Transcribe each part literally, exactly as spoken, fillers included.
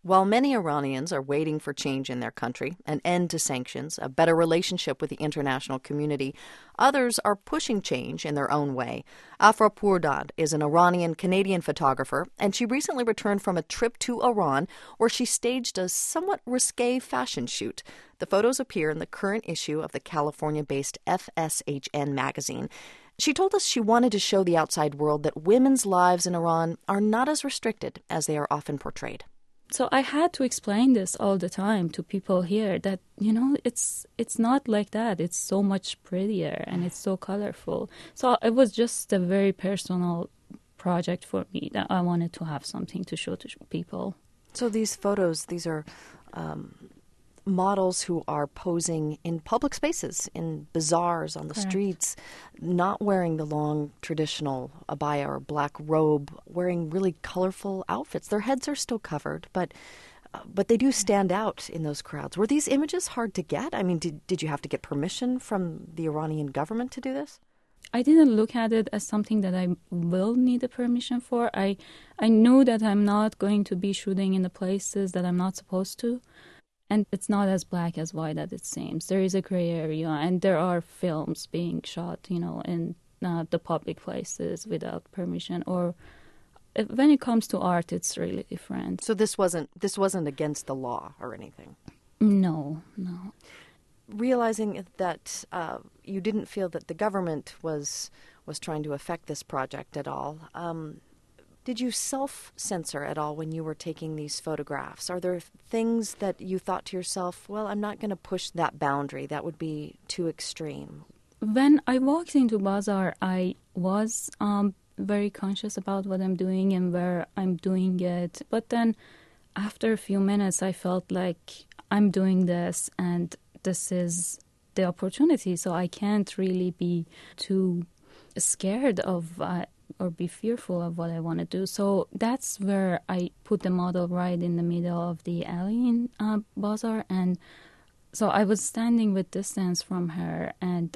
While many Iranians are waiting for change in their country, an end to sanctions, a better relationship with the international community, others are pushing change in their own way. Afra Purdad is an Iranian-Canadian photographer, and she recently returned from a trip to Iran where she staged a somewhat risque fashion shoot. The photos appear in the current issue of the California-based F S H N magazine. She told us she wanted to show the outside world that women's lives in Iran are not as restricted as they are often portrayed. So I had to explain this all the time to people here that, you know, it's it's not like that. It's so much prettier and it's so colorful. So it was just a very personal project for me that I wanted to have something to show to people. So these photos, these are um, models who are posing in public spaces, in bazaars, on the Correct. streets, not wearing the long traditional abaya or black robe, wearing really colorful outfits. Their heads are still covered, but uh, but they do stand out in those crowds. Were these images hard to get? I mean, did did you have to get permission from the Iranian government to do this? I didn't look at it as something that I will need a permission for. I I knew that I'm not going to be shooting in the places that I'm not supposed to. And it's not as black as white as it seems. There is a gray area, and there are films being shot, you know, in uh, the public places without permission. Or if, when it comes to art, it's really different. So this wasn't this wasn't against the law or anything? No, no. Realizing that uh, you didn't feel that the government was was trying to affect this project at all, um, did you self-censor at all when you were taking these photographs? Are there things that you thought to yourself, well, I'm not going to push that boundary. That would be too extreme? When I walked into Bazaar, I was um, very conscious about what I'm doing and where I'm doing it. But then after a few minutes, I felt like I'm doing this and this is the opportunity. So I can't really be too scared of uh, or be fearful of what I want to do. So that's where I put the model right in the middle of the alley in uh, Bazaar. And so I was standing with distance from her, and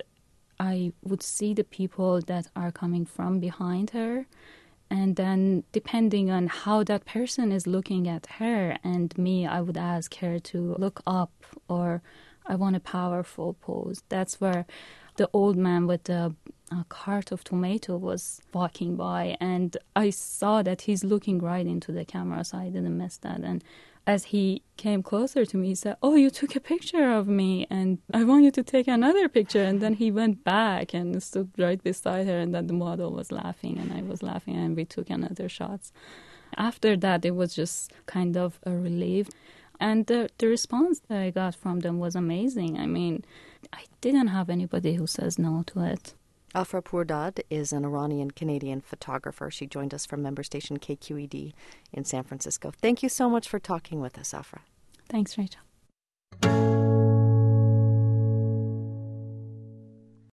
I would see the people that are coming from behind her. And then depending on how that person is looking at her and me, I would ask her to look up, or I want a powerful pose. That's where the old man with the a cart of tomato was walking by, and I saw that he's looking right into the camera, so I didn't miss that. And as he came closer to me, he said, "Oh, you took a picture of me, and I want you to take another picture." And then he went back and stood right beside her, and then the model was laughing, and I was laughing, and we took another shots. After that, it was just kind of a relief. And the, the response that I got from them was amazing. I mean, I didn't have anybody who says no to it. Afra Purdad is an Iranian-Canadian photographer. She joined us from member station K Q E D in San Francisco. Thank you so much for talking with us, Afra. Thanks, Rachel.